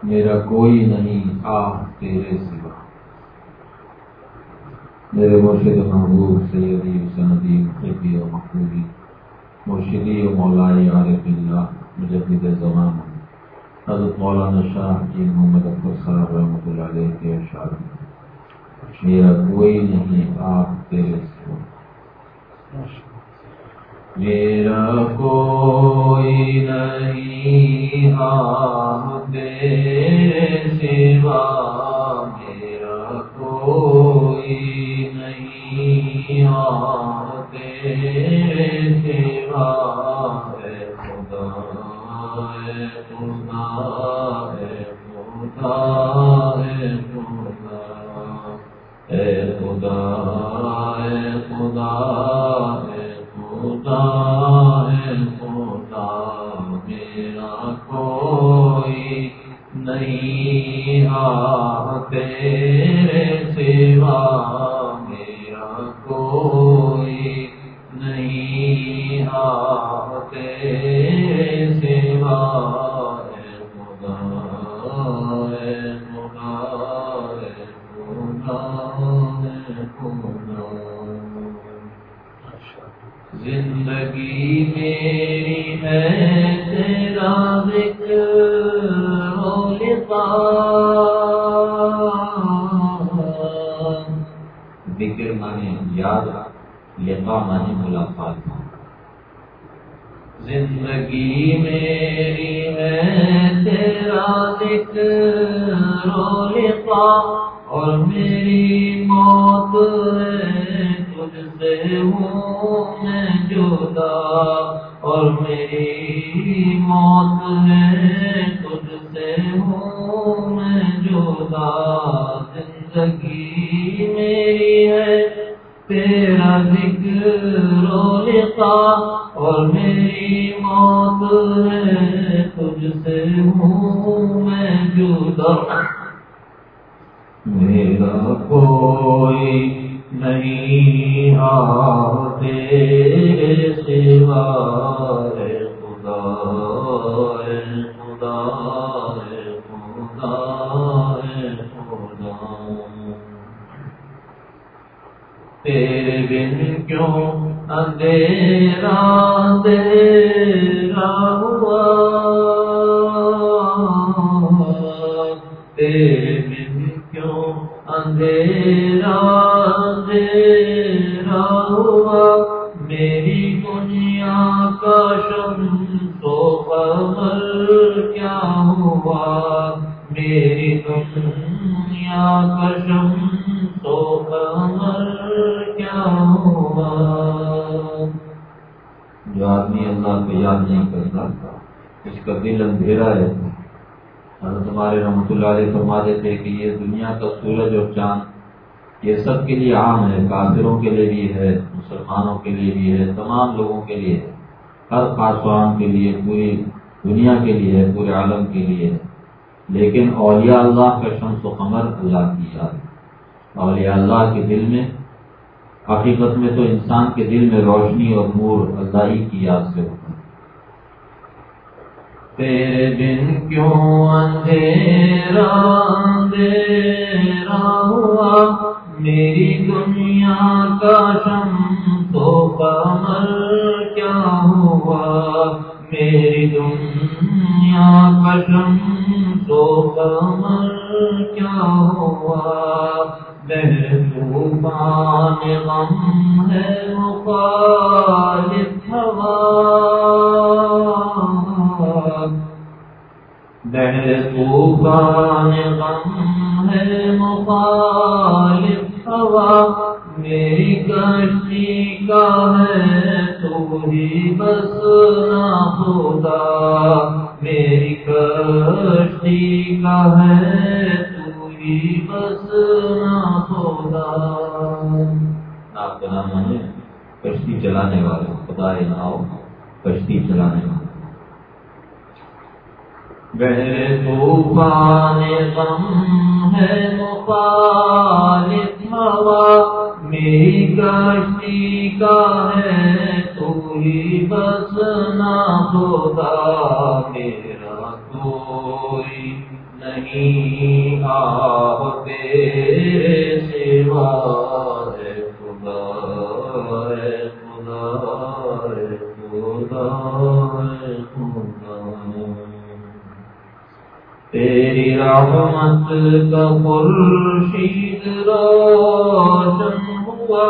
میرا کوئی نہیں آہ تیرے سوا۔ میرے مرشد محبوب سیدی سندی محبی و محبوبی مرشدی و مولائی عارف اللہ مجدد زمان حضرت مولانا شاہ جی محمد اکبر صاحب رحمۃ اللہ علیہ کے ارشاد میں، میرا کوئی نہیں آہ تیرے سوا، میرا کوئی نہیں آہ تیرے سوا، میرا کوئی نہیں آہ تیرے سوا، اے خدا اے خدا اے خدا اے خدا اے خدا اے خدا اے خدا اے خدا، میرا کوئی نہیں آہ تیرے سوا، میرا کوئی نہیں آہ تیرے سوا، اے خدا اے خدا اے خدا اے خدا۔ زندگی میری ہے تیرا ذکر و لقاء، ذکر مانے یاد، لقاء مانے ملاقات۔ زندگی میری ہے تیرا ذکر و لقاء، اور میری موت ہے تجھ سے ہوں میں جدا، اور میری موت ہے تجھ سے ہوں میں جدا۔ زندگی میری ہے تیرا ذکر و لقاء، اور میری موت ہے تجھ سے ہوں میں جدا، میرا کوئی نہیں آہ تیرے سوا، اے خدا اے خدا اے خدا اے خدا۔ تیرے بن کیوں اندھیرا اندھیرا ہوا، تیرے بن کیوں اندھیرا اندھیرا ہوا، میری دنیا کا شمس و قمر کیا ہوا، میری دنیا کا شمس و قمر کیا ہوا۔ جو آدمی اللہ کو یاد نہیں کرتا اس کا دل اندھیرا ہے۔ حضرت ہمارے رحمۃ اللہ علیہ فرماتے تھے کہ یہ دنیا کا سورج اور چاند یہ سب کے لیے عام ہے، کافروں کے لیے بھی ہے، مسلمانوں کے لیے بھی ہے، تمام لوگوں کے لیے ہے، ہر خاص و عام کے لیے، پوری دنیا کے لیے ہے، پورے عالم کے لیے ہے۔ لیکن اولیاء اللہ کا شمس و قمر اللہ کی یاد ہے۔ اولیاء اللہ کے دل میں، حقیقت میں تو انسان کے دل میں روشنی اور نور اللہ ہی کی یاد سے ہوتا ہے۔ تیرے بن کیوں اندھیرا اندھیرا ہوا، میری دنیا کا شمس و قمر کیا ہوا، میری دنیا کا شمس و قمر کیا ہوا۔ بہر طوفان غم ہے مخالف ہوا، بہر طوفان غم ہے مخالف ہوا، میری کشتی کا ہے تو ہی بس نہ خدا، میری کشتی کا ہے تو ہی بس نہ خدا۔ آپ کا نام ہے کشتی چلانے والے، خدا ناؤ کشتی چلانے والے۔ بہر طوفان غم ہے مخالف ہوا، میری کشتی کا ہے تو ہی بس نہ خدا، میرا کوئی نہیں نہیں آہ تیرے سوا ہے خدا ہے خدا ہے خدا ہے خدا. تیری رحمت کا خورشید روشن ہوا،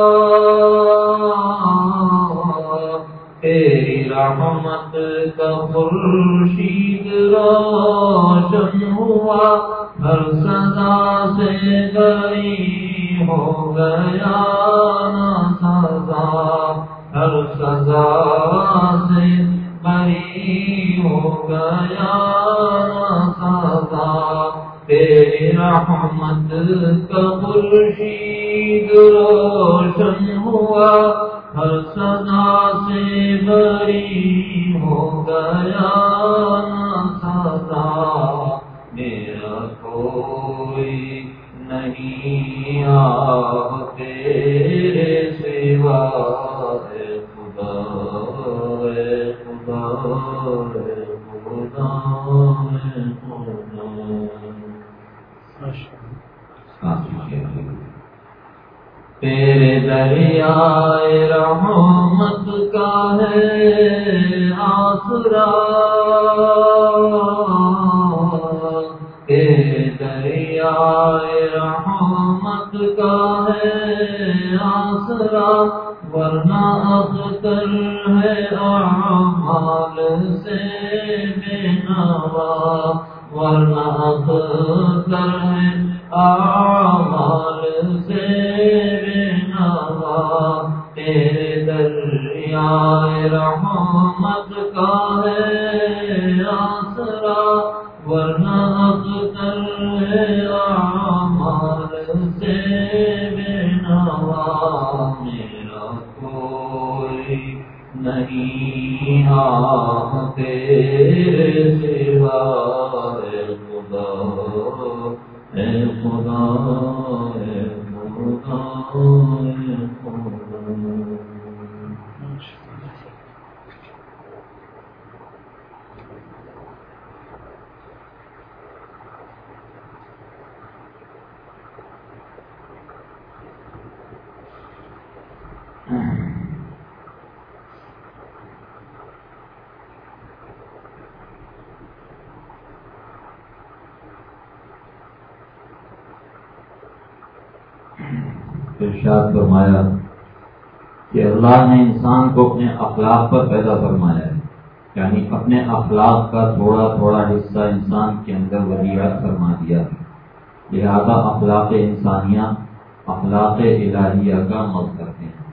تیری رحمت کا خورشید روشن ہوا، ہر سزا سے بری ہو گیا نہ سزا، ہر سزا سے بری ہو گیا نہ سزا. تیری رحمت کا خورشید روشن ہوا، ہر سزا سے بری ہو گیا نہ سزا. میرا کوئی نہیں آہ تیرے سوا ہے خدا ہے خدا ہے خدا ہے خدا. تیرے دریائے رحمت کا ہے آسرا، تیرے دریائے رحمت کا ہے آسرا، ورنہ اختر ہے اعمال سے بے نوا، ورنہ اختر ہے اعمال سے بے نوا. تیرے دریائے رحمت کا ہے آسرا، ورنہ اختر ہے اعمال سے بے نوا. میرا کوئی نہیں آہ تیرے سوا ہے خدا ہے خدا ہے خدا ہے خدا. ارشاد فرمایا کہ اللہ نے انسان کو اپنے اخلاق پر پیدا فرمایا ہے، یعنی اپنے اخلاق کا تھوڑا تھوڑا حصہ انسان کے اندر ودیعت فرما دیا ہے. لہذا اخلاق انسانیہ اخلاق الہیہ کا مد کرتے ہیں،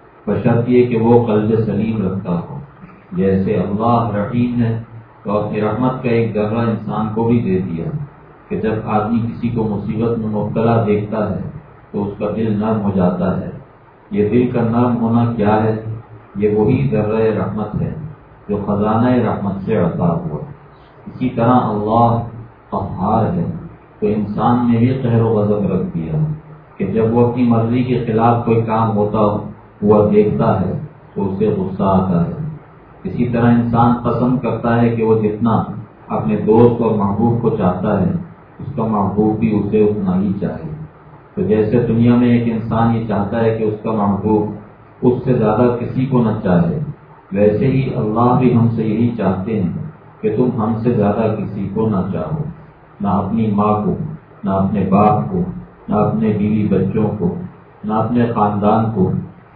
بشرط یہ کہ وہ قلب سلیم رکھتا ہو. جیسے اللہ رحیم ہے تو اپنی رحمت کا ایک ذرہ انسان کو بھی دے دیا کہ جب آدمی کسی کو مصیبت میں مبتلا دیکھتا ہے تو اس کا دل نرم ہو جاتا ہے. یہ دل کا نرم ہونا کیا ہے؟ یہ وہی ذرہ رحمت ہے جو خزانہ رحمت سے عطا ہوا. اسی طرح اللہ قہار ہے تو انسان نے بھی قہر و غضب رکھ دیا کہ جب وہ اپنی مرضی کے خلاف کوئی کام ہوتا ہوا دیکھتا ہے تو اسے غصہ آتا ہے. اسی طرح انسان پسند کرتا ہے کہ وہ جتنا اپنے دوست اور محبوب کو چاہتا ہے اس کا محبوب بھی اسے اتنا ہی چاہے. تو جیسے دنیا میں ایک انسان یہ چاہتا ہے کہ اس کا محبوب اس سے زیادہ کسی کو نہ چاہے، ویسے ہی اللہ بھی ہم سے یہی چاہتے ہیں کہ تم ہم سے زیادہ کسی کو نہ چاہو، نہ اپنی ماں کو، نہ اپنے باپ کو، نہ اپنے بیوی بچوں کو، نہ اپنے خاندان کو،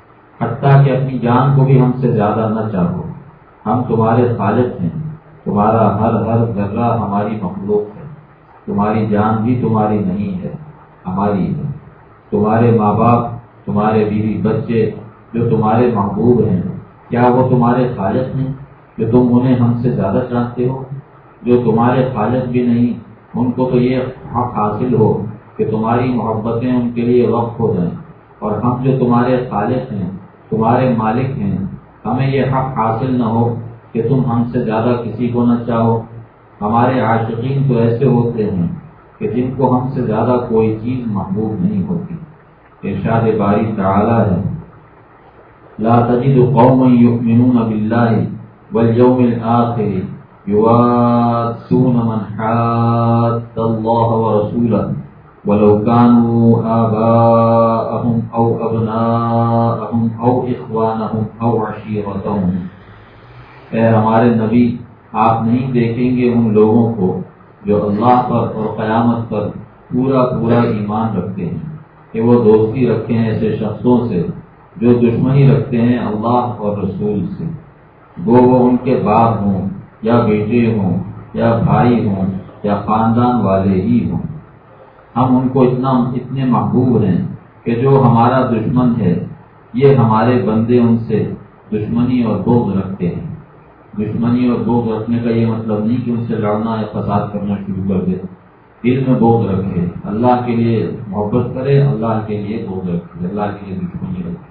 حتیٰ کہ اپنی جان کو بھی ہم سے زیادہ نہ چاہو. ہم تمہارے خالق ہیں، تمہارا ہر ذرہ ہماری مخلوق ہے. تمہاری جان بھی تمہاری نہیں ہے، ہماری ہے. تمہارے ماں باپ، تمہارے بیوی بچے جو تمہارے محبوب ہیں، کیا وہ تمہارے خالق ہیں کہ تم انہیں ہم سے زیادہ چاہتے ہو؟ جو تمہارے خالق بھی نہیں ان کو تو یہ حق حاصل ہو کہ تمہاری محبتیں ان کے لیے وقف ہو جائیں، اور ہم جو تمہارے خالق ہیں، تمہارے مالک ہیں، ہمیں یہ حق حاصل نہ ہو کہ تم ہم سے زیادہ کسی کو نہ چاہو. ہمارے عاشقین تو ایسے ہوتے ہیں کہ جن کو ہم سے زیادہ کوئی چیز محبوب نہیں ہوتی. ارشاد باری تعالی ہے لا تجد قوما یؤمنون باللہ والیوم الآخر يوادون من حاد الله ورسوله ولو كانوا آباءهم أو أبناءهم أو إخوانهم أو عشيرتهم. اے ہمارے نبی، آپ نہیں دیکھیں گے ان لوگوں کو جو اللہ پر اور قیامت پر پورا ایمان رکھتے ہیں کہ وہ دوستی رکھتے ہیں ایسے شخصوں سے جو دشمنی رکھتے ہیں اللہ اور رسول سے، وہ ان کے باپ ہوں یا بیٹے ہوں یا بھائی ہوں یا خاندان والے ہی ہوں. ہم ان کو اتنے محبوب ہیں کہ جو ہمارا دشمن ہے یہ ہمارے بندے ان سے دشمنی اور بغض رکھتے ہیں. دشمنی اور بغض رکھنے کا یہ مطلب نہیں کہ ان سے لڑنا یا فساد کرنا شروع کر دے. دل میں بغض رکھے، اللہ کے لیے محبت کرے، اللہ کے لیے بغض رکھے، اللہ کے لیے دشمنی رکھے،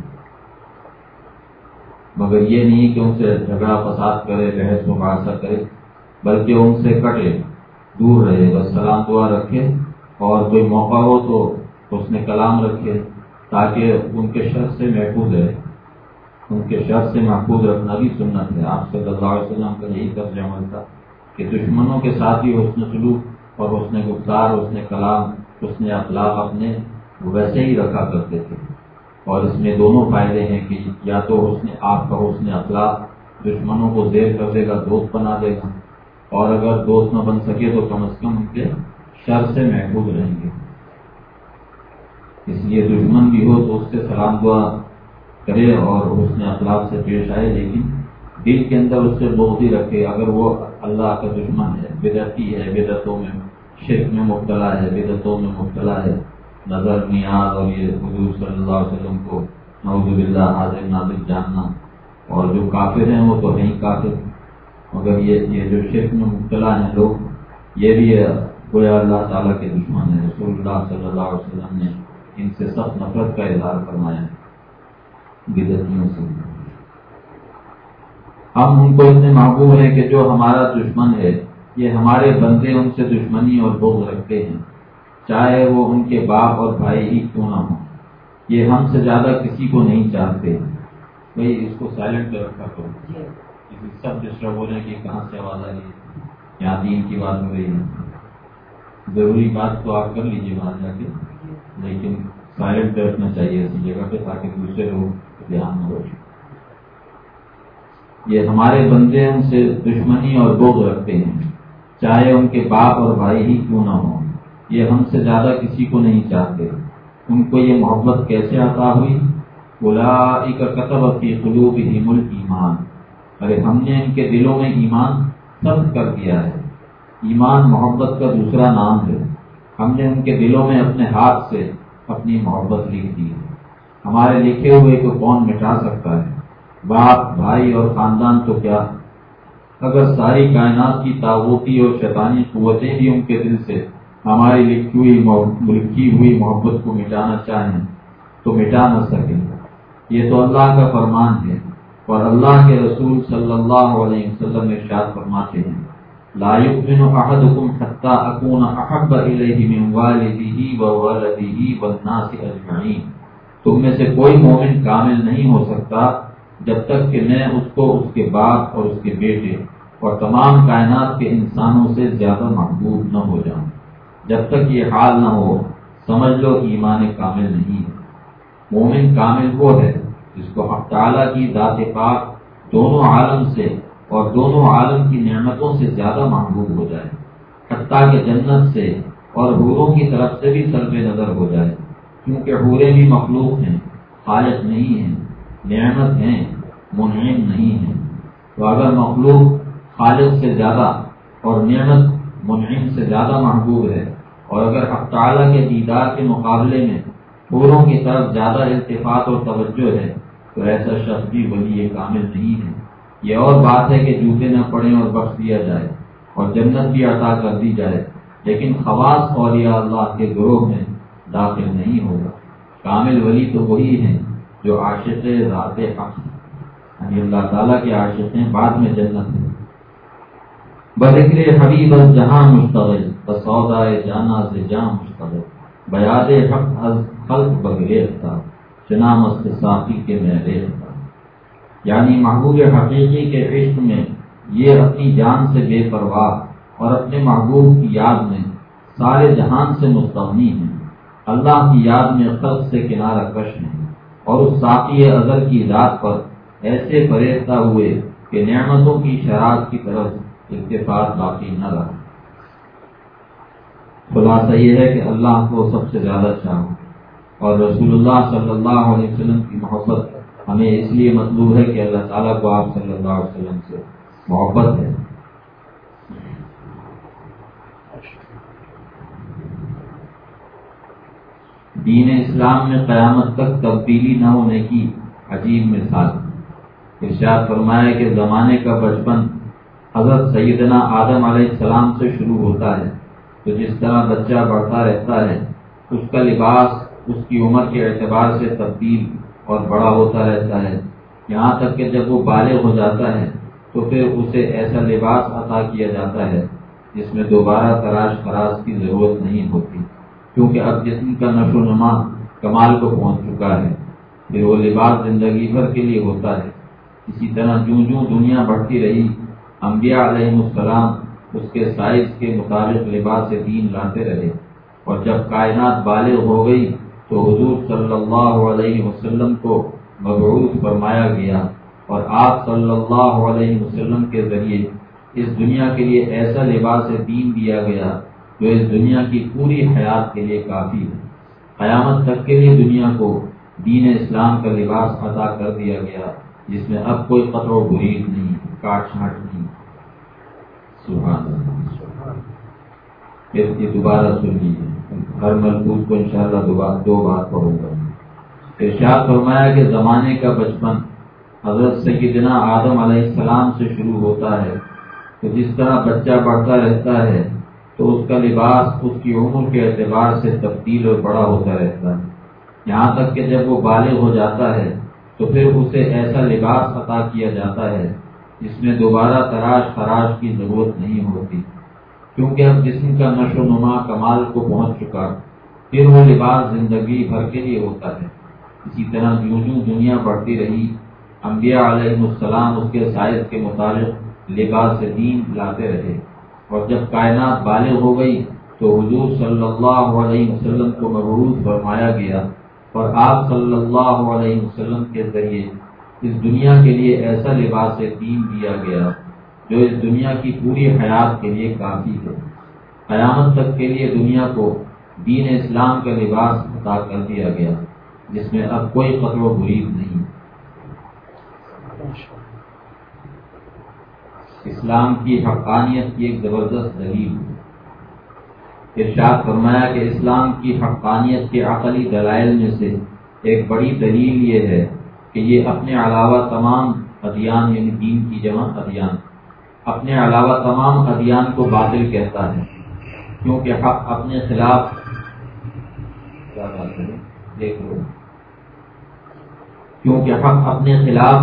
مگر یہ نہیں کہ ان سے جھگڑا فساد کرے، بحث مباحثہ کرے، بلکہ ان سے کٹے، دور رہے، بس سلام دعا رکھے، اور کوئی موقع ہو تو اس نے کلام رکھے تاکہ ان کے شر سے محفوظ رہے. ان کے شر سے محفوظ رکھنا بھی سنت ہے. آپ صلی اللہ علیہ وسلم کا یہی طرز عمل تھا کہ دشمنوں کے ساتھ بھی حسن سلوک اور حسن گفتار، حسن کلام، حسن اخلاق اپنے ویسے ہی رکھا کرتے تھے. اور اس میں دونوں فائدے ہیں کہ یا تو آپ کا حسن اخلاق دشمنوں کو زیر کر دے گا، دوست بنا دے گا، اور اگر دوست نہ بن سکے تو کم از کم ان کے شر سے محفوظ رہیں گے. اس لیے دشمن بھی ہو تو اس سے سلام دعا کرے اور حسن اخلاق سے پیش آئے، لیکن دل کے اندر اس سے بغض رکھے. اگر وہ اللہ کا دشمن ہے، بدعتی ہے، بدعتوں میں شرک میں مبتلا ہے، بدعتوں میں مبتلا ہے، نظر نیاز اور یہ حضور صلی اللہ علیہ وسلم کو نعوذ باللہ حاضر ناظر جاننا، اور جو کافر ہیں وہ تو ہیں ہی کافر، مگر یہ جو شرک میں مبتلا ہیں لوگ، یہ بھی گویا اللہ تعالیٰ کے دشمن ہیں. رسول اللہ صلی اللہ علیہ وسلم نے ان سے سخت نفرت کا اظہار فرمایا ہے، بدعتیوں سے. ہم ان کو اتنے محبوب ہیں کہ جو ہمارا دشمن ہے یہ ہمارے بندے ان سے دشمنی اور بغض رکھتے ہیں، چاہے وہ ان کے باپ اور بھائی ہی کیوں نہ ہوں. یہ ہم سے زیادہ کسی کو نہیں چاہتے. بھائی اس کو سائلنٹ پہ رکھا کرو، سب ڈسٹرب ہو رہے ہیں کہ کہاں سے آواز آ رہی ہے، یہاں دین کی بات ہو رہی ہے. ضروری بات تو آپ کر لیجیے وہاں جا کے، لیکن سائلنٹ پہ رکھنا چاہیے ایسی جگہ پہ تاکہ دوسرے لوگ دھیان نہ ہو. یہ ہمارے بندے ان سے دشمنی اور بغض رکھتے ہیں، چاہے ان کے باپ اور بھائی ہی کیوں نہ ہوں. یہ ہم سے زیادہ کسی کو نہیں چاہتے. ان کو یہ محبت کیسے عطا ہوئی؟ اولئک کتب فی قلوبہم الایمان. ارے ہم نے ان کے دلوں میں ایمان ثبت کر دیا ہے. ایمان محبت کا دوسرا نام ہے. ہم نے ان کے دلوں میں اپنے ہاتھ سے اپنی محبت لکھ دی ہے. ہمارے لکھے ہوئے کو کون مٹا سکتا ہے؟ باپ، بھائی اور خاندان تو کیا، اگر ساری کائنات کی طاغوتی اور شیطانی قوتیں بھی ان کے دل سے ہماری لکھی ہوئی محبت کو مٹانا چاہیں تو مٹا نہ سکیں. یہ تو اللہ کا فرمان ہے، اور اللہ کے رسول صلی اللہ علیہ وسلم ارشاد فرماتے ہیں لا یؤمن احدکم حتی اکون احب الیہ من والدہ وولدہ والناس اجمعین. تم میں سے کوئی مومن کامل نہیں ہو سکتا جب تک کہ میں اس کو اس کے باپ اور اس کے بیٹے اور تمام کائنات کے انسانوں سے زیادہ محبوب نہ ہو جاؤں. جب تک یہ حال نہ ہو سمجھ لو ایمان کامل نہیں ہے. مومن کامل وہ ہے جس کو حق تعالیٰ کی ذات پاک دونوں عالم سے اور دونوں عالم کی نعمتوں سے زیادہ محبوب ہو جائے، حتیٰ کہ جنت سے اور حوروں کی طرف سے بھی صرف نظر ہو جائے، کیونکہ حوریں بھی مخلوق ہیں، خالق نہیں ہیں، نعمت ہیں، منعم نہیں ہیں. تو اگر مخلوق خالق سے زیادہ اور نعمت منعم سے زیادہ محبوب ہے، اور اگر حق تعالیٰ کے دیدار کے مقابلے میں حوروں کی طرف زیادہ التفات اور توجہ ہے، تو ایسا شخص بھی ولی کامل نہیں ہے. یہ اور بات ہے کہ جوتے نہ پڑیں اور بخش دیا جائے اور جنت بھی عطا کر دی جائے، لیکن خواص اولیاء اللہ کے گروہ میں داخل نہیں ہوگا. کامل ولی تو وہی ہیں جو عاشق ذات حق، یعنی اللہ تعالیٰ کے عاشق ہیں، بعد میں جنت ہے. بذکر حبیب از جہاں مشتغل، بسودائے جانا سے جاں مشتغل، بیاد حق از خلق بگریختہ، چنا مست ساقی کے میں ریختہ. یعنی محبوب حقیقی کے عشق میں یہ اپنی جان سے بے پرواہ اور اپنے محبوب کی یاد میں سارے جہان سے مستغنی ہیں، اللہ کی یاد میں خلق سے کنارہ کش ہیں، اور اس ساقی ازل کی ذات پر ایسے فریفتہ ہوئے کہ نعمتوں کی شراب کی طرف التفات باقی نہ رہا۔ خلاصہ یہ ہے کہ اللہ کو سب سے زیادہ چاہو، اور رسول اللہ صلی اللہ علیہ وسلم کی محبت ہمیں اس لیے مطلوب ہے کہ اللہ تعالیٰ کو آپ صلی اللہ علیہ وسلم سے محبت ہے۔ دین اسلام میں قیامت تک تبدیلی نہ ہونے کی عجیب مثال۔ ارشاد فرمایا کہ زمانے کا بچپن حضرت سیدنا آدم علیہ السلام سے شروع ہوتا ہے، تو جس طرح بچہ بڑھتا رہتا ہے اس کا لباس اس کی عمر کے اعتبار سے تبدیل اور بڑا ہوتا رہتا ہے، یہاں تک کہ جب وہ بالغ ہو جاتا ہے تو پھر اسے ایسا لباس عطا کیا جاتا ہے جس میں دوبارہ تراش خراش کی ضرورت نہیں ہوتی، کیونکہ اب جسم کا نشو و نما کمال کو پہنچ چکا ہے، پھر وہ لباس زندگی بھر کے لیے ہوتا ہے۔ اسی طرح جوں جوں دنیا بڑھتی رہی، انبیاء علیہ السلام اس کے سائز کے مطابق لباس دین لاتے رہے، اور جب کائنات بالغ ہو گئی تو حضور صلی اللہ علیہ وسلم کو مبعوث فرمایا گیا، اور آپ صلی اللہ علیہ وسلم کے ذریعے اس دنیا کے لیے ایسا لباس دین دیا گیا جو اس دنیا کی پوری حیات کے لیے کافی ہے۔ قیامت تک کے لیے دنیا کو دین اسلام کا لباس عطا کر دیا گیا، جس میں اب کوئی قطع و برید نہیں، کاٹ چھانٹ نہیں۔ سبحان اللہ۔ یہ دوبارہ سن لیجیے، ہر ملفوظ کو انشاءاللہ دو بار پڑھوں گا۔ ارشاد فرمایا کہ زمانے کا بچپن حضرت سیدنا آدم علیہ السلام سے شروع ہوتا ہے، تو جس طرح بچہ بڑھتا رہتا ہے تو اس کا لباس اس کی عمر کے اعتبار سے تبدیل اور بڑا ہوتا رہتا ہے، یہاں تک کہ جب وہ بالغ ہو جاتا ہے تو پھر اسے ایسا لباس عطا کیا جاتا ہے جس میں دوبارہ تراش خراش کی ضرورت نہیں ہوتی، کیونکہ اب جسم کا نشو و نما کمال کو پہنچ چکا، پھر وہ لباس زندگی بھر کے لیے ہوتا ہے۔ اسی طرح جوں جوں دنیا بڑھتی رہی، انبیاء علیہ السلام اس کے سائز کے مطابق لباس دین لاتے رہے، اور جب کائنات بالغ ہو گئی تو حضور صلی اللہ علیہ وسلم کو مبعوث فرمایا گیا، اور آپ صلی اللہ علیہ وسلم کے ذریعے اس دنیا کے لیے ایسا لباس دین دیا گیا جو اس دنیا کی پوری حیات کے لیے کافی ہے۔ قیامت تک کے لیے دنیا کو دین اسلام کا لباس عطا کر دیا گیا، جس میں اب کوئی قطع و برید نہیں۔ اسلام کی حقانیت کی ایک زبردست دلیل۔ ارشاد فرمایا کہ اسلام کی حقانیت کے عقلی دلائل میں سے ایک بڑی دلیل یہ ہے کہ یہ اپنے علاوہ تمام ادیان، یعنی دین کی جمع ادیان، اپنے علاوہ تمام ادیان کو باطل کہتا ہے، کیونکہ حق اپنے خلاف کیا بات ہے دیکھ لو، کیونکہ حق اپنے خلاف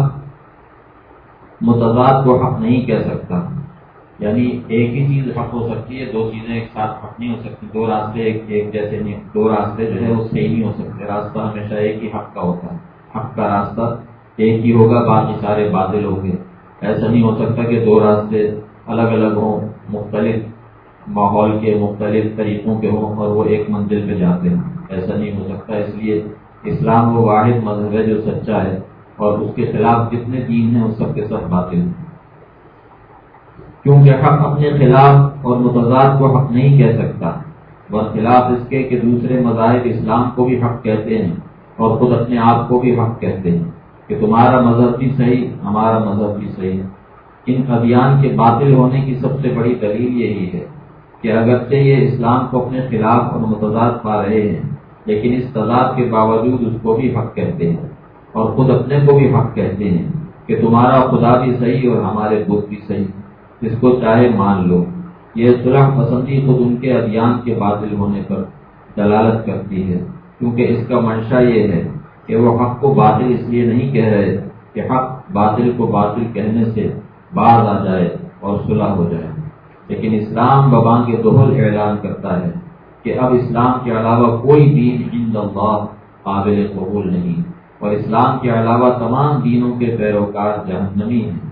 متضاد کو حق نہیں کہہ سکتا، یعنی ایک ہی چیز حق ہو سکتی ہے، دو چیزیں ایک ساتھ حق نہیں ہو سکتی، دو راستے ایک جیسے نہیں، دو راستے جو ہے وہ صحیح نہیں ہو سکتے، راستہ ہمیشہ ایک ہی حق کا ہوتا ہے، حق کا راستہ ایک ہی ہوگا، باقی سارے باطل ہوں گے۔ ایسا نہیں ہو سکتا کہ دو راستے الگ الگ ہوں، مختلف ماحول کے مختلف طریقوں کے ہوں اور وہ ایک منزل پہ جاتے ہیں، ایسا نہیں ہو سکتا۔ اس لیے اسلام وہ واحد مذہب ہے جو سچا ہے، اور اس کے خلاف جتنے دین ہیں اس سب کے سب باطل ہیں، کیونکہ حق اپنے خلاف اور متضاد کو حق نہیں کہہ سکتا، برخلاف اس کے کہ دوسرے مذاہب اسلام کو بھی حق کہتے ہیں اور خود اپنے آپ کو بھی حق کہتے ہیں کہ تمہارا مذہب بھی صحیح، ہمارا مذہب بھی صحیح۔ ان ادیان کے باطل ہونے کی سب سے بڑی دلیل یہی ہے کہ اگرچہ یہ اسلام کو اپنے خلاف اور متضاد پا رہے ہیں، لیکن اس تضاد کے باوجود اس کو بھی حق کہتے ہیں، اور خود اپنے کو بھی حق کہتے ہیں کہ تمہارا خدا بھی صحیح اور ہمارے بت بھی صحیح، اس کو چاہے مان لو۔ یہ صلح پسندی خود ان کے ادیان کے باطل ہونے پر دلالت کرتی ہے، کیونکہ اس کا منشا یہ ہے کہ وہ حق کو باطل اس لیے نہیں کہہ رہے کہ حق باطل کو باطل کہنے سے باز آ جائے اور صلح ہو جائے، لیکن اسلام ببانگ دہل اعلان کرتا ہے کہ اب اسلام کے علاوہ کوئی دین عند اللہ قابل قبول نہیں، اور اسلام کے علاوہ تمام دینوں کے پیروکار جہنمی ہیں۔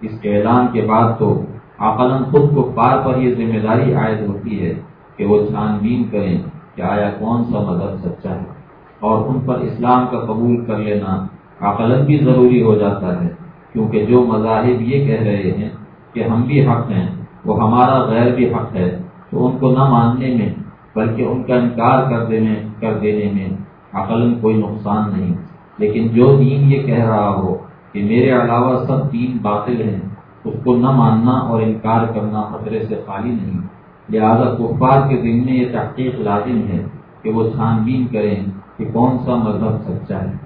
اس اعلان کے بعد تو عقلاً خود کفار پر یہ ذمہ داری عائد ہوتی ہے کہ وہ چھان بین کریں کہ آیا کون سا مذہب سچا ہے، اور ان پر اسلام کا قبول کر لینا عقلاً بھی ضروری ہو جاتا ہے، کیونکہ جو مذاہب یہ کہہ رہے ہیں کہ ہم بھی حق ہیں، وہ ہمارا غیر بھی حق ہے، تو ان کو نہ ماننے میں بلکہ ان کا انکار کر دینے میں عقلاً کوئی نقصان نہیں۔ لیکن جو دین یہ کہہ رہا ہو کہ میرے علاوہ سب دین باطل ہیں، اس کو نہ ماننا اور انکار کرنا خطرے سے خالی نہیں۔ لہذا کفار کے دل میں یہ تحقیق لازم ہے کہ وہ چھان بین کریں کہ کون سا مذہب سچا ہے۔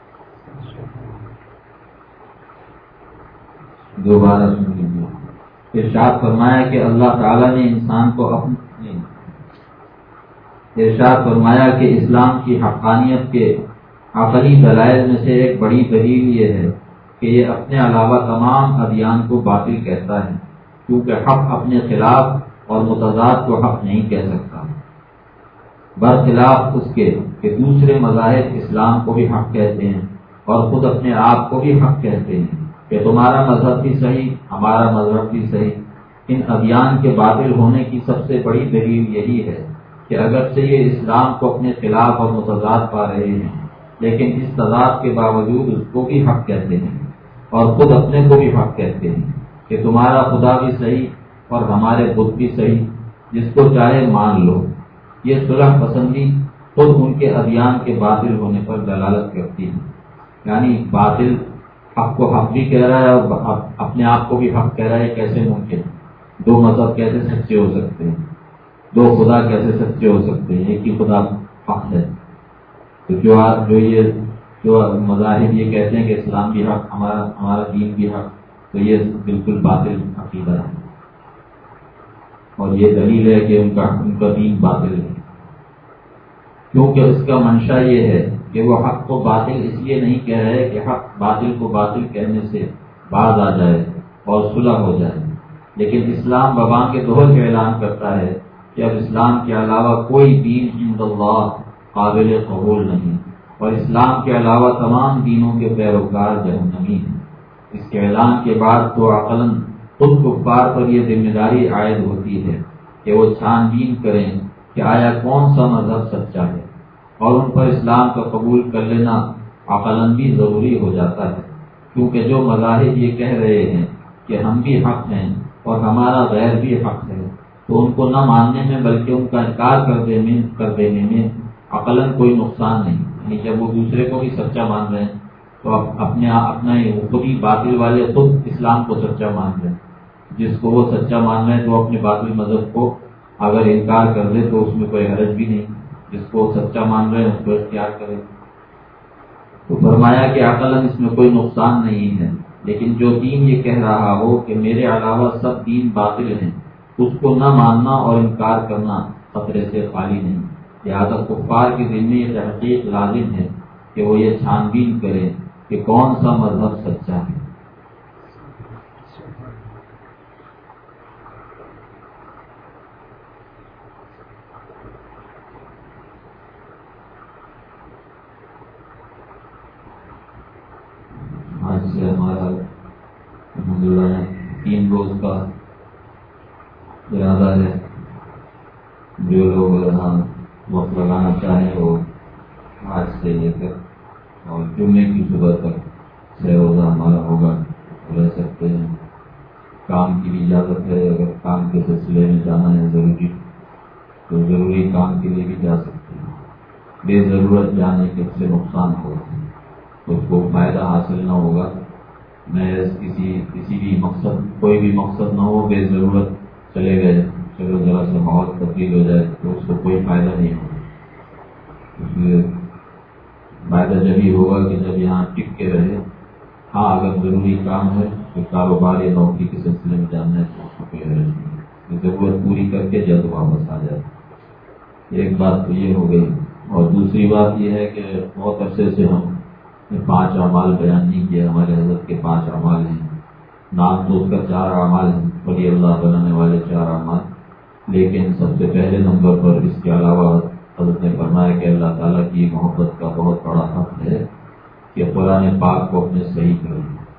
دوبارہ سن لیجیے، ارشاد فرمایا کہ اللہ تعالیٰ نے انسان کو ارشاد فرمایا کہ اسلام کی حقانیت کے عقلی دلائل میں سے ایک بڑی دلیل یہ ہے کہ یہ اپنے علاوہ تمام ادیان کو باطل کہتا ہے، کیونکہ حق اپنے خلاف اور متضاد کو حق نہیں کہہ سکتا، برخلاف اس کے کہ دوسرے مذاہب اسلام کو بھی حق کہتے ہیں اور خود اپنے آپ کو بھی حق کہتے ہیں کہ تمہارا مذہب بھی صحیح، ہمارا مذہب بھی صحیح۔ ان ادیان کے باطل ہونے کی سب سے بڑی دلیل یہی ہے کہ اگرچہ یہ اسلام کو اپنے خلاف اور متضاد پا رہے ہیں، لیکن اس تضاد کے باوجود اس کو بھی حق کہتے ہیں اور خود اپنے کو بھی حق کہتے ہیں کہ تمہارا خدا بھی صحیح اور ہمارے بت بھی صحیح، جس کو چاہے مان لو۔ یہ صلح پسندی خود ان کے ادیان کے باطل ہونے پر دلالت کرتی ہے، یعنی باطل حق کو حق بھی کہہ رہا ہے اور اپنے آپ کو بھی حق کہہ رہا ہے۔ کیسے ممکن؟ دو مذہب کیسے سچے ہو سکتے ہیں؟ دو خدا کیسے سچے ہو سکتے ہیں؟ ایک ہی خدا حق ہے۔ تو جو مذاہب یہ کہتے ہیں کہ اسلام بھی حق، ہمارا دین بھی حق، تو یہ بالکل باطل عقیدہ ہے، اور یہ دلیل ہے کہ ان کا دین باطل ہے، کیونکہ اس کا منشا یہ ہے کہ وہ حق کو باطل اس لیے نہیں کہہ رہے کہ حق باطل کو باطل کہنے سے باز آ جائے اور صلح ہو جائے، لیکن اسلام ببان کے دوہر کا اعلان کرتا ہے کہ اب اسلام کے علاوہ کوئی دین عند اللہ قابل قبول نہیں، اور اسلام کے علاوہ تمام دینوں کے پیروکار جہنمی ہیں۔ اس کے اعلان کے بعد تو عقلاً خود کفار پر یہ ذمہ داری عائد ہوتی ہے کہ وہ چھان بین کریں کہ آیا کون سا مذہب سچا ہے، اور ان پر اسلام کا قبول کر لینا عقلاً بھی ضروری ہو جاتا ہے، کیونکہ جو مذاہب یہ کہہ رہے ہیں کہ ہم بھی حق ہیں اور ہمارا غیر بھی حق ہے، تو ان کو نہ ماننے میں بلکہ ان کا انکار کر دینے میں عقلاً کوئی نقصان نہیں۔ یعنی جب وہ دوسرے کو بھی سچا مان رہے ہیں تو اپنا خود ہی باطل والے خود اسلام کو سچا مان رہے ہیں، جس کو وہ سچا مان رہے ہیں تو اپنے باطل مذہب کو اگر انکار کر دے تو اس میں کوئی حرج بھی نہیں، جس کو سچا مان رہے ہیں اس کو اختیار کرے۔ تو فرمایا کہ عقلاً اس میں کوئی نقصان نہیں ہے، لیکن جو دین یہ کہہ رہا ہو کہ میرے علاوہ سب دین باطل ہیں، اس کو نہ ماننا اور انکار کرنا خطرے سے خالی نہیں۔ لہٰذا کفار کے دل میں یہ تحقیق لازم ہے کہ وہ یہ چھان بین کریں کہ کون سا مذہب سچا ہے۔ آج سے ہمارا الحمدللہ 3 روز کا ارادہ ہے، جو لوگ یہاں وقت لگانا چاہیں وہ آج سے لے کر اور جمعے کی صبح تک 6 روزہ ہمارا ہوگا، رہ سکتے ہیں۔ کام کی بھی اجازت ہے، اگر کام کے سلسلے میں جانا ہے ضروری تو ضروری کام کے لیے بھی جا سکتے ہیں۔ بے ضرورت جانے کے سے نقصان ہوگا، اس کو فائدہ حاصل نہ ہوگا۔ میں کسی بھی مقصد، کوئی بھی مقصد نہ ہو، بے ضرورت چلے گئے، چلو ذرا سا ماحول تبدیل ہو جائے تو اس کو کوئی فائدہ نہیں ہوگا۔ اس میں فائدہ جب ہی ہوگا کہ جب یہاں ٹک کے رہے۔ ہاں اگر ضروری کام ہے تو کاروبار یا نوکری کے سلسلے میں جانا ہے تو اس کو کوئی حرج نہیں، ضرورت پوری کر کے جلد واپس آ جائے۔ ایک بات تو یہ ہو گئی، اور دوسری بات یہ ہے کہ بہت عرصے سے ہم نے 5 اعمال بیان نہیں کیا۔ ہمارے حضرت کے 5 اعمال ہیں، نام تو اس کا 4 اعمال ہیں، ولی اللہ بنانے والے 4 اعمال، لیکن سب سے پہلے نمبر پر اس کے علاوہ حضرت نے فرمایا کہ اللہ تعالیٰ کی محبت کا بہت بڑا حق ہے کہ قرآن پاک کو اپنے صحیح کریں۔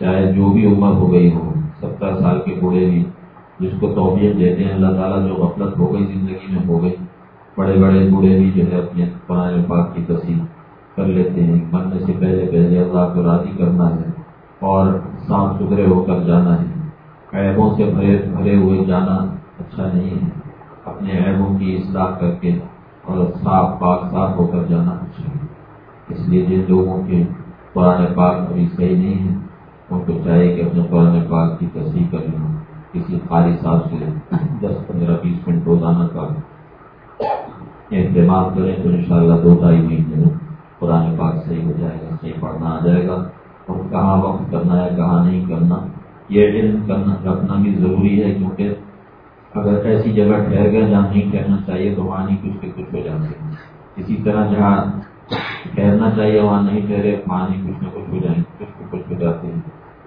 چاہے جو بھی عمر ہو گئی ہو، 70 سال کے بوڑھے بھی جس کو توفیق دیتے ہیں اللہ تعالیٰ، جو غفلت ہو گئی زندگی میں ہو گئی، بڑے بڑے بوڑھے بھی جو ہے اپنے قرآن پاک کی تصحیح کر لیتے ہیں۔ مرنے سے پہلے پہلے اللہ کو راضی کرنا ہے اور صاف ستھرے ہو کر جانا ہے، عیبوں سے بھرے ہوئے جانا اچھا نہیں ہے، اپنے عیبوں کی اصلاح کر کے اور صاف ہو کر جانا اچھا ہے۔ اس لیے جن لوگوں کے قرآن پاک ابھی صحیح نہیں ہے ان کو چاہیے کہ اپنے قرآن پاک کی تصحیح کر لیں، کسی قاری صاحب سے 10-15-20 منٹ روزانہ کا اہتمام کریں تو انشاءاللہ 2-2.5 مہینے میں قرآن پاک صحیح ہو جائے گا، صحیح پڑھنا آ جائے گا۔ اور کہاں وقت کرنا ہے کہاں نہیں کرنا یہ علم رکھنا بھی ضروری ہے، کیونکہ اگر ایسی جگہ ٹھہر گئے جہاں نہیں ٹھہرنا چاہیے تو وہاں نہیں کچھ کے کچھ ہو جاتے ہیں، اسی طرح جہاں ٹھہرنا چاہیے وہاں نہیں ٹھہرے وہاں نہیں کچھ نہ کچھ ہو جائیں، کچھ کے کچھ ہو جاتے ہیں۔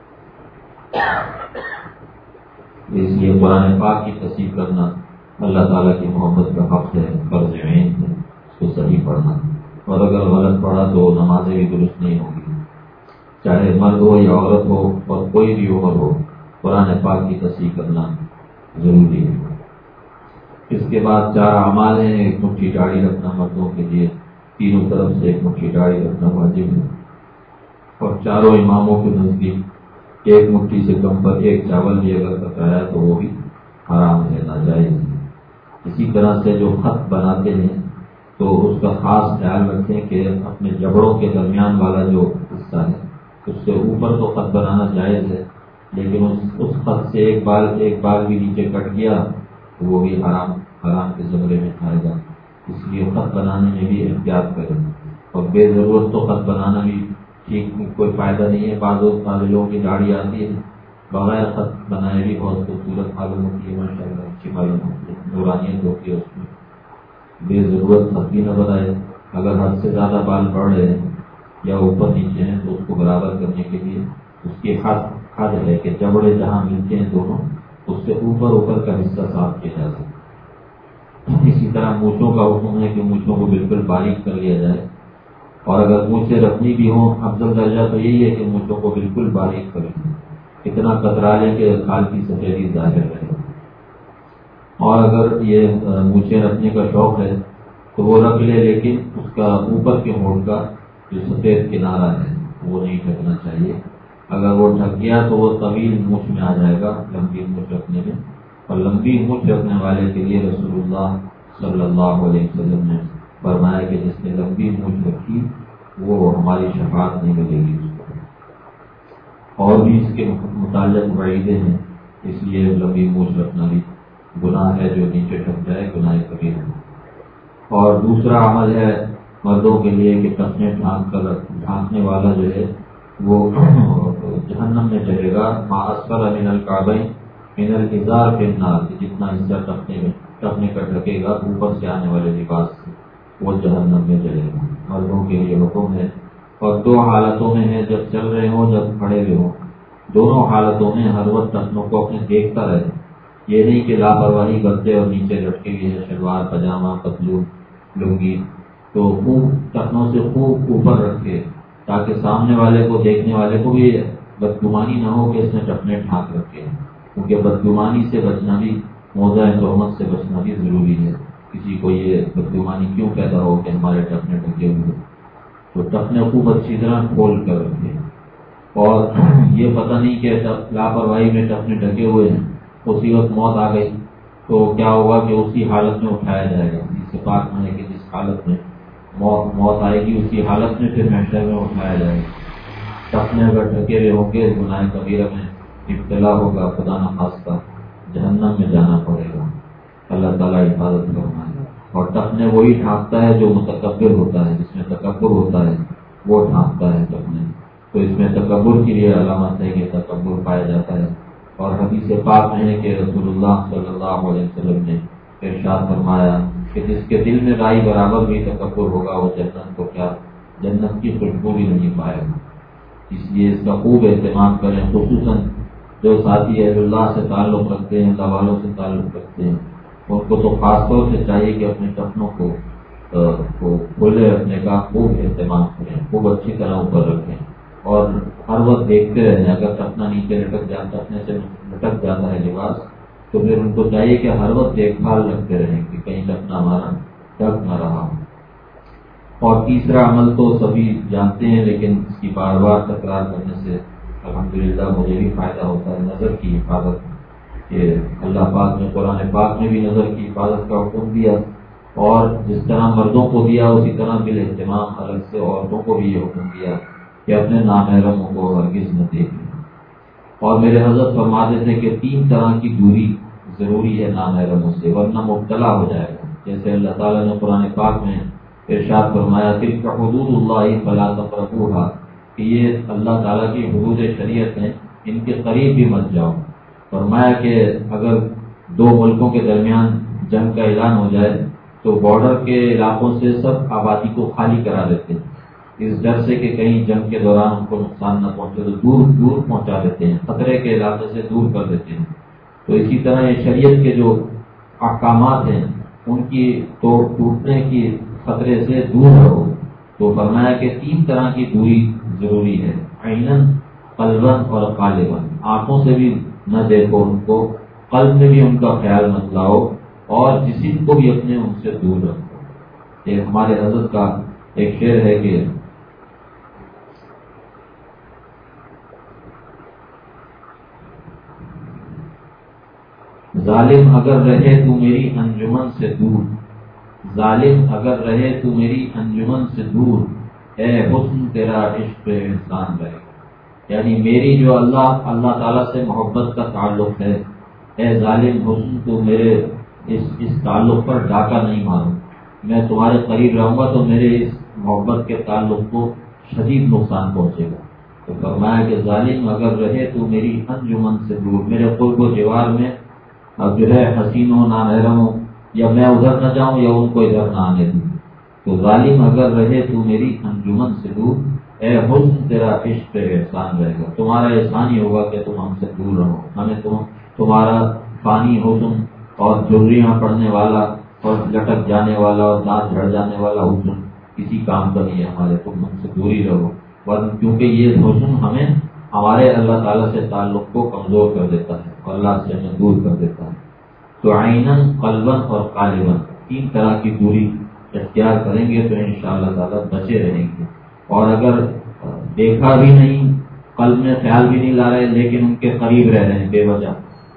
اس لیے قرآن پاک کی تصحیح کرنا اللہ تعالیٰ کی محبت کا حق ہے، فرض عین ہے اس کو صحیح پڑھنا، اور اگر غلط پڑھا تو نمازیں بھی درست نہیں ہوں گی، چاہے مرد ہو یا عورت ہو اور کوئی بھی عمر ہو، قرآن پاک کی تصحیح کرنا ضروری ہے۔ اس کے بعد 4 اعمال ہیں، ایک مٹھی داڑھی رکھنا مردوں کے لیے، تینوں طرف سے ایک مٹھی داڑھی رکھنا واجب ہے، اور چاروں اماموں کے نزدیک ایک مٹھی سے کم پر ایک چاول بھی اگر پکایا تو وہ بھی حرام ہے، ناجائز ہے۔ اسی طرح سے جو خط بناتے ہیں تو اس کا خاص خیال رکھیں کہ اپنے جبڑوں کے درمیان والا جو حصہ ہے اس سے اوپر تو خط بنانا جائز ہے، لیکن اس خط سے ایک بال بھی نیچے کٹ گیا تو وہ بھی حرام کے زمرے میں آئے گا۔ اس لیے خط بنانے میں بھی احتیاط کریں، اور بے ضرورت تو خط بنانا بھی ٹھیک کوئی فائدہ نہیں ہے۔ بعض لوگوں کی داڑھی آتی ہے بغیر خط بنائے بھی بہت خوبصورت معلوم ہوتی ہے، ماشاء اللہ اچھی معلوم ہوتی ہے، نورانیت ہوتی ہے اس میں۔ بے ضرورت خط بھی نہ بنائے، اگر حد سے زیادہ بال بڑھ رہے ہیں یا اوپر نیچے ہیں تو اس کو برابر کرنے کے لیے اس کی حد ہے کہ جبڑے جہاں ملتے ہیں دونوں اس سے اوپر کا حصہ صاف کیا جا سکے۔ اسی طرح مونچھوں کا حکم ہے کہ مونچھوں کو بالکل باریک کر لیا جائے، اور اگر مونچھیں رکھنی بھی ہوں افضل درجہ تو یہی ہے کہ مونچھوں کو بالکل باریک کریں، اتنا کترا لیں کہ کھال کی سفیدی ظاہر رہے۔ اور اگر یہ مونچھیں رکھنے کا شوق ہے تو وہ رکھ لے، لیکن اس کا اوپر کے ہونٹ کا جو سفید کنارہ ہے وہ نہیں ڈھکنا چاہیے، اگر وہ ڈھک گیا تو وہ طویل مونچھ میں آ جائے گا لمبی مونچھ رکھنے میں، اور لمبی مونچھ رکھنے والے کے لیے رسول اللہ صلی اللہ علیہ وسلم نے فرمایا کہ جس نے لمبی مونچھ رکھی وہ ہماری شفاعت نہیں ملے گی اس کو۔ اور بھی اس کے متعلق وعیدیں ہیں، اس لیے لمبی مونچھ رکھنا بھی گناہ ہے، جو نیچے ڈھک جائے گناہ کبیرہ ہے۔ اور دوسرا عمل ہے مردوں کے لیے کہ ٹخنے ڈھانکنے والا جو ہے وہ جہنم میں چلے گا، ما اسفل من الکعبین من الازار فی النار، جتنا حصہ ٹخنے کا ڈھکے گا اوپر سے آنے والے لباس سے وہ جہنم میں چلے گا، مردوں کے لیے حکم ہے۔ اور 2 حالتوں میں ہے، جب چل رہے ہوں جب کھڑے ہوئے ہوں، دونوں حالتوں میں ہر وقت ٹخنوں کو اپنے دیکھتا رہے، یہ نہیں کہ لاپرواہی کرتے اور نیچے لٹکے ہوئے ہیں شلوار پاجامہ پتلون لنگی، تو خوب ٹخنوں سے خوب اوپر رکھے تاکہ سامنے والے کو دیکھنے والے کو بھی بدگمانی نہ ہو کہ اس نے ٹخنے ڈھانک رکھے ہیں، کیونکہ بدگمانی سے بچنا بھی، موضع تہمت سے بچنا بھی ضروری ہے۔ کسی کو یہ بدگمانی کیوں پیدا ہو کہ ہمارے ٹخنے ڈھکے ہوئے، تو ٹخنے خوب اچھی طرح کھول کر رکھے، اور یہ پتہ نہیں کہ لاپرواہی میں ٹخنے ڈھکے ہوئے ہیں، اسی وقت موت آ گئی تو کیا ہوگا کہ اسی حالت میں اٹھایا جائے گا۔ اس سے پاک میں ہے کہ جس حالت میں موت آئے گی اسی حالت میں پھر محشر میں اٹھایا جائے گا۔ ٹخنے اگر ڈھکے ہوئے ہوں گے گناہ کبیرہ میں ابتلا ہوگا، خدا نخواستہ جہنم میں جانا پڑے گا، اللہ تعالیٰ حفاظت فرمائے۔ اور ٹخنے وہی ڈھانکتا ہے جو متکبر ہوتا ہے، جس میں تکبر ہوتا ہے وہ ڈھانکتا ہے ٹخنے، تو اس میں تکبر کی یہ علامت ہے کہ تکبر پایا جاتا ہے۔ اور حدیث پاک میں ہے کہ رسول اللہ صلی اللہ علیہ وسلم نے ارشاد فرمایا کہ جس کے دل میں رائی برابر بھی تکبر ہوگا وہ جنت کو کیا، جنت کی خوشبو بھی نہیں پائے گا۔ اس لیے اس کا خوب اہتمام کریں، خصوصاً جو ساتھی اہل اللہ سے تعلق رکھتے ہیں، اللہ والوں سے تعلق رکھتے ہیں، ان کو تو خاص طور سے چاہیے کہ اپنے ٹخنوں کو کھولے رکھنے کا خوب اہتمام کریں، خوب اچھی طرح اوپر رکھیں، اور ہر وقت دیکھتے رہیں. اگر اپنا نیچے لٹک جاتا اپنے سے لٹک جاتا ہے لباس تو پھر ان کو چاہیے کہ ہر وقت دیکھ بھال رکھتے رہیں کہ کہیں لپنا ہمارا ڈھک نہ رہا ہو. اور تیسرا عمل تو سبھی جانتے ہیں لیکن اس کی بار بار تکرار کرنے سے الحمدللہ مجھے بھی فائدہ ہوتا ہے. نظر کی حفاظت کہ اللہ پاک نے قرآن پاک میں بھی نظر کی حفاظت کا حکم دیا اور جس طرح مردوں کو دیا اسی طرح بالاہتمام الگ سے عورتوں کو بھی یہ حکم دیا کہ اپنے نامحرموں کو ہرگز نہ دیکھیں. اور میرے حضرت فرماتے تھے کہ 3 طرح کی دوری ضروری ہے نامحرموں سے ورنہ مبتلا ہو جائے گا. جیسے اللہ تعالیٰ نے قرآن پاک میں ارشاد فرمایا تلک حدود اللہ فلا تقربوها کہ یہ اللہ تعالیٰ کی حدود شریعت ہیں ان کے قریب بھی مت جاؤ. فرمایا کہ اگر 2 ملکوں کے درمیان جنگ کا اعلان ہو جائے تو بارڈر کے علاقوں سے سب آبادی کو خالی کرا دیتے ہیں اس ڈر سے کہ کہیں جنگ کے دوران ان کو نقصان نہ پہنچے تو دور دور پہنچا دیتے ہیں, خطرے کے علاقے سے دور کر دیتے ہیں. تو اسی طرح یہ شریعت کے جو احکامات ہیں ان کی تو ٹوٹنے کی خطرے سے دور رہو. تو فرمایا کہ 3 طرح کی دوری ضروری ہے, عیناً قلباً اور قالباً. آنکھوں سے بھی نہ دیکھو ان کو, قلب میں بھی ان کا خیال مت لاؤ اور جسم کو بھی اپنے ان سے دور رکھو. یہ ہمارے حضرت کا ایک شعر ہے کہ ظالم اگر رہے تو میری انجمن سے دور, ظالم اگر رہے تو میری انجمن سے دور, اے حسن تیرا عشق احسان رہے. یعنی میری جو اللہ تعالیٰ سے محبت کا تعلق ہے, اے ظالم حسن تو میرے اس تعلق پر ڈاکہ نہیں مارو. میں تمہارے قریب رہوں گا تو میرے اس محبت کے تعلق کو شدید نقصان پہنچے گا. تو فرمایا کہ ظالم اگر رہے تو میری انجمن سے دور, میرے قرب و جوار میں اب جو ہے حسینوں نامحرموں یا میں ادھر نہ جاؤں یا ان کو ادھر نہ آنے دوں. تو ظالم اگر رہے تو میری انجمن سے دور, اے حسن تیرا عشق پہ احسان رہے گا. تمہارا احسان ہی ہوگا کہ تم ہم سے دور رہو. ہمیں تمہارا فانی حسن اور جھریاں پڑنے والا اور لٹک جانے والا اور دانت جھڑ جانے والا حسن کسی کام کا نہیں ہے ہمارے. تم ہم سے دوری رہو کیونکہ یہ حسن ہمیں ہمارے اللہ تعالیٰ سے تعلق کو کمزور کر دیتا ہے اور اللہ سے ہمیں دور کر دیتا ہے. تو عیناً قلباً اور قالباً 3 طرح کی دوری اختیار کریں گے تو انشاءاللہ تعالیٰ بچے رہیں گے. اور اگر دیکھا بھی نہیں, قلب میں خیال بھی نہیں لا رہے لیکن ان کے قریب رہ رہے ہیں بے وجہ,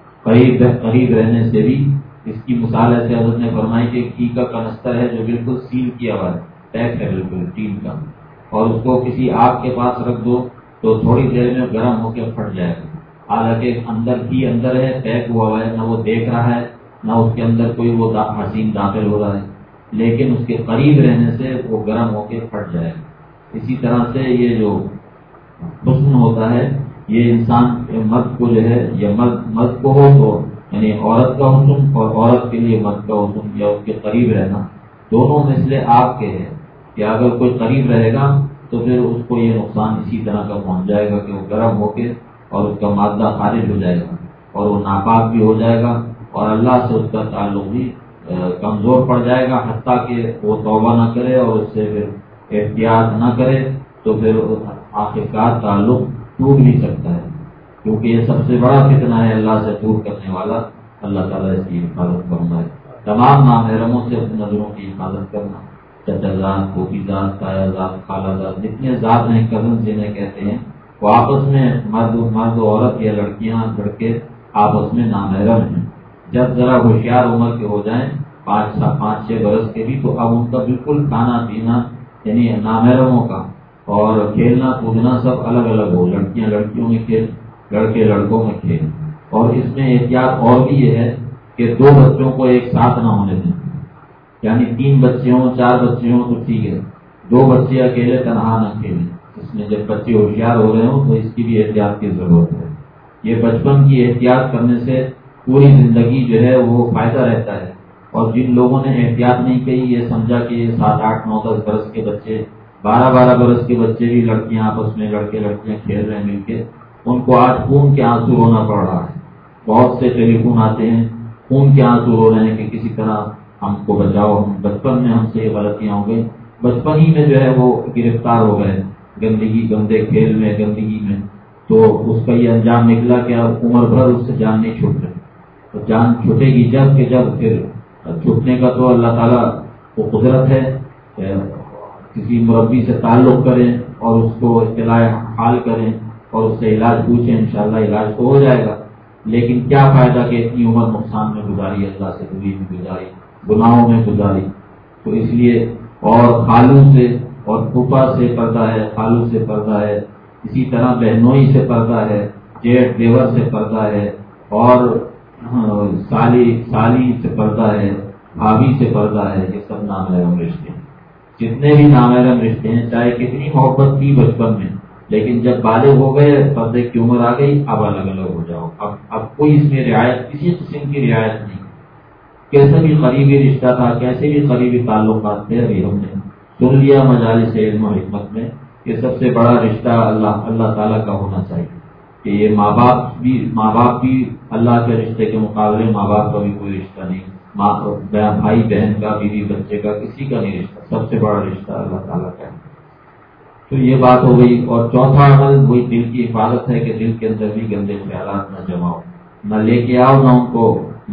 قریب رہنے سے بھی اس کی مثال ایسے حضرت نے فرمائی کہ گھی کا کنستر ہے جو بالکل سیل کیا ہوا ہے, پیک ہے بالکل ٹین کا, اور اس کو کسی آگ کے پاس رکھ دو تو تھوڑی دیر میں گرم ہو کے پھٹ جائے گا. حالانکہ اندر گھی اندر ہے, پیک ہوا ہوا ہے, نہ وہ دیکھ رہا ہے نہ اس کے اندر کوئی وہ حسین داخل ہو رہا ہے, لیکن اس کے قریب رہنے سے وہ گرم ہو کے پھٹ جائے گا. اسی طرح سے یہ جو حسن ہوتا ہے یہ انسان مرد کو جو ہے یا مرد کو ہو تو یعنی عورت کا حسن اور عورت کے لیے مرد کا حسن یا اس کے قریب رہنا دونوں مثل آگ کے ہیں کہ اگر کوئی قریب رہے گا تو پھر اس کو یہ نقصان اسی طرح کا پہنچ جائے گا کہ وہ گرم ہو کے اور اس کا مادہ خارج ہو جائے گا اور وہ ناپاک بھی ہو جائے گا اور اللہ سے اس کا تعلق بھی کمزور پڑ جائے گا, حتیٰ کہ وہ توبہ نہ کرے اور اس سے پھر احتیاط نہ کرے تو پھر آخرکار تعلق ٹوٹ بھی سکتا ہے, کیونکہ یہ سب سے بڑا فتنہ ہے اللہ سے دور کرنے والا. اللہ تعالیٰ اس کی حفاظت فرمائے. تمام نامحرموں سے اپنی نظروں کی حفاظت کرنا, چچا ذات, پھوپھی ذات, تایا ذات, خالہ ذات, جتنے ذات ہیں کزن جنہیں کہتے ہیں, وہ آپس میں مرد عورت یا لڑکیاں لڑکے آپس میں نامحرم ہیں. جب ذرا ہوشیار عمر کے ہو جائیں 5-6 برس کے بھی تو اب ان کا بالکل کھانا پینا یعنی نامحرموں کا اور کھیلنا کودنا سب الگ الگ ہو, لڑکیاں لڑکیوں میں کھیل, لڑکے لڑکوں میں کھیل. اور اس میں احتیاط اور بھی یہ ہے کہ 2 بچوں کو ایک ساتھ نہ ہونے دیں, یعنی 3 بچے ہوں 4 بچے ہوں تو ٹھیک ہے, 2 بچے اکیلے تنہا نہ کھیلیں. اس میں جب بچے ہوشیار ہو رہے ہوں تو اس کی بھی احتیاط کی ضرورت ہے. یہ بچپن کی احتیاط کرنے سے پوری زندگی جو ہے وہ فائدہ رہتا ہے. اور جن لوگوں نے احتیاط نہیں کی, یہ سمجھا کہ 7, 8, 9, 10 برس کے بچے 12 برس کے بچے بھی لڑکیاں آپس میں لڑکے لڑکیاں کھیل رہے ہیں مل کے, ان کو آج خون کے آنسو رونا پڑ رہا ہے. بہت سے ٹیلی فون آتے ہیں, خون کے آنسو رو رہے ہیں کہ کسی طرح ہم کو بچاؤ, بچپن میں ہم سے یہ غلطیاں ہو گئی, بچپن ہی میں جو ہے وہ گرفتار ہو گئے گندگی گندے کھیل میں گندگی میں، تو اس کا یہ انجام نکلا کہ اب عمر بھر اس سے جان نہیں چھوٹ رہی. تو جان چھوٹے گی جب کہ جب پھر چھوٹنے کا تو اللہ تعالیٰ کو قدرت ہے. کسی مربی سے تعلق کریں اور اس کو اطلاع حال کریں اور اس سے علاج پوچھیں، انشاءاللہ علاج تو ہو جائے گا. لیکن کیا فائدہ کہ اتنی عمر نقصان میں گزاری، اللہ سے دوری میں گزاری، گناہوں میں گزاری. تو اس لیے اور خالو سے اور پھوپھا سے پردہ ہے، خالو سے پردہ ہے، اسی طرح بہنوئی سے پردہ ہے، جیٹھ دیور سے پردہ ہے، اور سالی سے پردہ ہے، بھابھی سے پردہ ہے. یہ سب نامحرم رشتے ہیں. جتنے بھی نامحرم رشتے ہیں، چاہے کتنی محبت تھی بچپن میں، لیکن جب بالغ ہو گئے، پردے کی عمر آ گئی، اب الگ الگ ہو جاؤ. اب کوئی اس میں رعایت، کسی قسم کی رعایت نہیں. کیسے بھی قریبی رشتہ تھا، کیسے بھی قریبی تعلقات تھے، ابھی ہم نے سن لیا مجالس علم و حکمت میں کہ سب سے بڑا رشتہ اللہ تعالیٰ کا ہونا چاہیے. کہ یہ ماں باپ بھی اللہ کے رشتے کے مقابلے ماں باپ کا بھی کوئی رشتہ نہیں. بھائی بہن کا، بیوی بچے کا، کسی کا نہیں رشتہ. سب سے بڑا رشتہ اللہ تعالیٰ کا ہے. تو یہ بات ہو گئی. اور چوتھا عمل وہی دل کی حفاظت ہے کہ دل کے اندر بھی گندے خیالات نہ جماؤ، نہ لے کے آؤ، نہ ان کو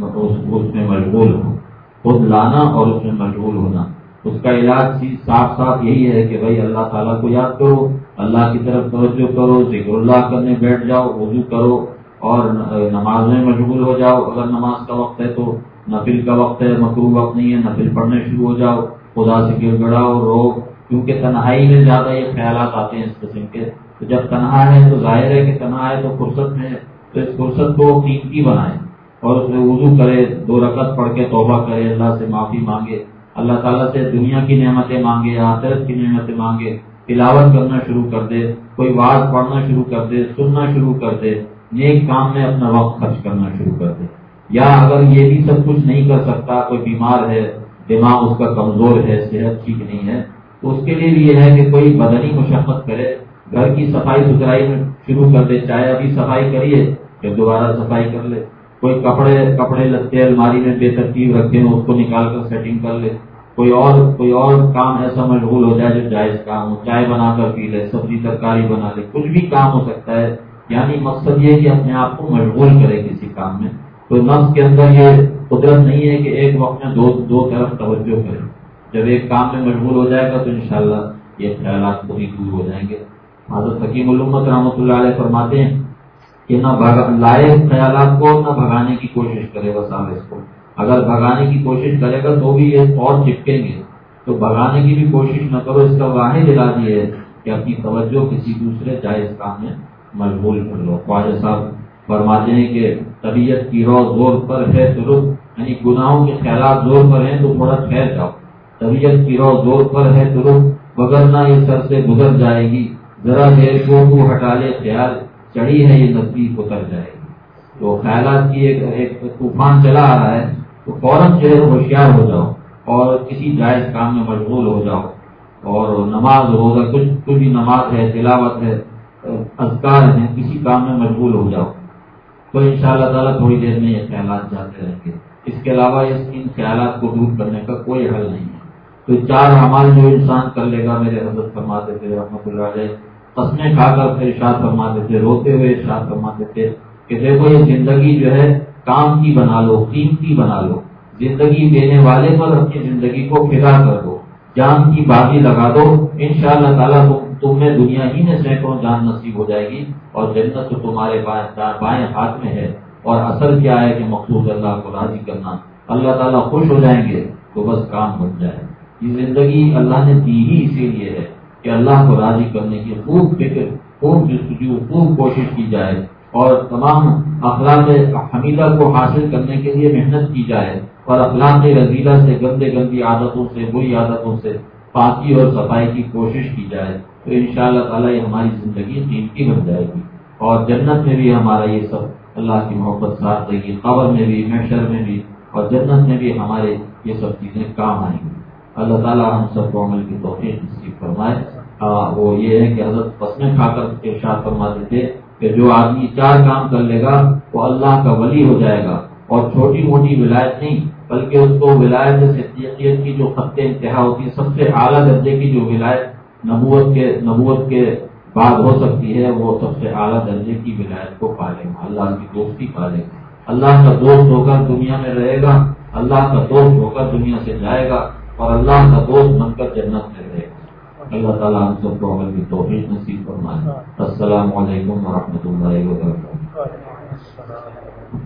اس میں مشغول ہو. خود لانا اور اس میں مشغول ہونا. اس کا علاج صاف یہی ہے کہ بھائی اللہ تعالیٰ کو یاد کرو، اللہ کی طرف توجہ کرو، ذکر اللہ کرنے بیٹھ جاؤ، وضو کرو اور نماز میں مشغول ہو جاؤ. اگر نماز کا وقت ہے تو نفل کا وقت ہے، مکروہ وقت نہیں ہے، نفل پڑھنے شروع ہو جاؤ، خدا سے گر گڑاؤ، رو. کیونکہ تنہائی میں زیادہ یہ خیالات آتے ہیں اس قسم کے. تو جب تنہا ہے تو ظاہر ہے کہ تنہا ہے تو فرصت میں ہے، تو اس فرصت کو قیمتی بنائیں اور اس میں وضو کرے، 2 رکعت پڑھ کے توبہ کرے، اللہ سے معافی مانگے، اللہ تعالیٰ سے دنیا کی نعمتیں مانگے، آخرت کی نعمتیں مانگے، تلاوت کرنا شروع کر دے، کوئی وعظ پڑھنا شروع کر دے، سننا شروع کر دے، نیک کام میں اپنا وقت خرچ کرنا شروع کر دے. یا اگر یہ بھی سب کچھ نہیں کر سکتا، کوئی بیمار ہے، دماغ اس کا کمزور ہے، صحت ٹھیک نہیں ہے، تو اس کے لیے بھی یہ ہے کہ کوئی بدنی مشقت کرے، گھر کی صفائی ستھرائی میں شروع کر دے. چاہے ابھی صفائی کریے پھر دوبارہ صفائی کر لے. کوئی کپڑے لتے الماری میں بے ترتیب رکھے ہوں، اس کو نکال کر سیٹنگ کر لے. کوئی اور کام ایسا مشغول ہو جائے جو جائز کام ہو، چائے بنا کر پی لے، سبزی ترکاری بنا لے، کچھ بھی کام ہو سکتا ہے. یعنی مقصد یہ کہ اپنے آپ کو مشغول کرے کسی کام میں. تو نفس کے اندر یہ قدرت نہیں ہے کہ ایک وقت میں دو طرف توجہ کرے. جب ایک کام میں مشغول ہو جائے گا تو انشاءاللہ یہ خیالات پوری دور ہو جائیں گے. حضرت حکیم الامت رحمۃ اللہ علیہ فرماتے ہیں کہ نہ لائے خیالات کو نہ بھگانے کی کوشش کرے وساوس کو. اگر بھگانے کی کوشش کرے گا تو بھی یہ اور چپکیں گے، تو بھگانے کی بھی کوشش نہ کرو. اس کا واحد علاج یہ ہے کہ اپنی توجہ کسی دوسرے جائز کام میں مشغول کر لو. خواجہ صاحب فرماتے ہیں کہ طبیعت کی رو زور پر ہے تو رک، یعنی گناہوں کے خیالات زور پر ہیں تو تھوڑا ٹھہر جاؤ. طبیعت کی رو زور پر ہے تو رک، وگرنہ یہ سر سے گزر جائے گی. ذرا دیر کو تو ہٹا لے خیال، چڑھی ہے یہ نزدیک اتر جائے گی. تو خیالات کی ایک طوفان چلا آ رہا ہے تو فوراً جو ہے ہوشیار ہو جاؤ اور کسی جائز کام میں مشغول ہو جاؤ. اور نماز روزہ کچھ بھی، نماز ہے، تلاوت ہے، اذکار ہیں، کسی کام میں مشغول ہو جاؤ تو انشاءاللہ تعالیٰ تھوڑی دیر میں یہ خیالات جاتے رہیں گے. اس کے علاوہ ان خیالات کو دور کرنے کا کوئی حل نہیں ہے. تو 4 اعمال جو انسان کر لے گا، میرے حضرت فرماتے تھے رحمۃ اللہ علیہ، قسمیں کھا کر پھر ارشاد فرماتے تھے، روتے ہوئے ارشاد فرماتے تھے کہ دیکھو یہ زندگی جو ہے کام کی بنا لو، قیمتی بنا لو. زندگی دینے والے پر اپنی زندگی کو فدا کر دو، جان کی بازی لگا دو. انشاءاللہ تعالیٰ تم میں دنیا ہی میں سینکڑوں جان نصیب ہو جائے گی اور جنت تو تمہارے بائیں ہاتھ میں ہے. اور اصل کیا ہے کہ مقصود اللہ کو راضی کرنا. اللہ تعالیٰ خوش ہو جائیں گے تو بس کام بن جائے. یہ زندگی اللہ نے دی ہی اسی لیے ہے کہ اللہ کو راضی کرنے کی خوب فکر، خوب جستجو، خوب کوشش کی جائے اور تمام اخلاق حمیدہ کو حاصل کرنے کے لیے محنت کی جائے اور اخلاق رذیلہ سے، گندی عادتوں سے، بری عادتوں سے پاکی اور صفائی کی کوشش کی جائے. تو انشاءاللہ تعالیٰ یہ ہماری زندگی قیمتی بن جائے گی اور جنت میں بھی ہمارا یہ سب اللہ کی محبت ساتھ دے گی، قبر میں بھی، محشر میں بھی اور جنت میں بھی ہمارے یہ سب چیزیں کام آئیں گی. اللہ تعالیٰ ہم سب کو عمل کی توفیق نصیب فرمائے. وہ یہ ہے کہ حضرت قسمیں کھا کر ارشاد فرماتے تھے کہ جو آدمی 4 کام کر لے گا وہ اللہ کا ولی ہو جائے گا. اور چھوٹی موٹی ولایت نہیں بلکہ اس کو ولایت صدیقیت کی جو خط انتہا ہوتی ہے، سب سے اعلیٰ درجے کی جو ولایت نبوت کے بعد ہو سکتی ہے، وہ سب سے اعلیٰ درجے کی ولایت کو پالے گا، اللہ کی دوستی پالے گا، اللہ کا دوست ہو کر دنیا میں رہے گا، اللہ کا دوست ہو کر دنیا سے جائے گا اور اللہ کا دوست بن کر جنت میں رہے گا۔ اللہ تعالیٰ ہم سب کو عمل کی توفیق نصیب فرمائے۔ السلام علیکم ورحمۃ اللہ وبرکاتہ۔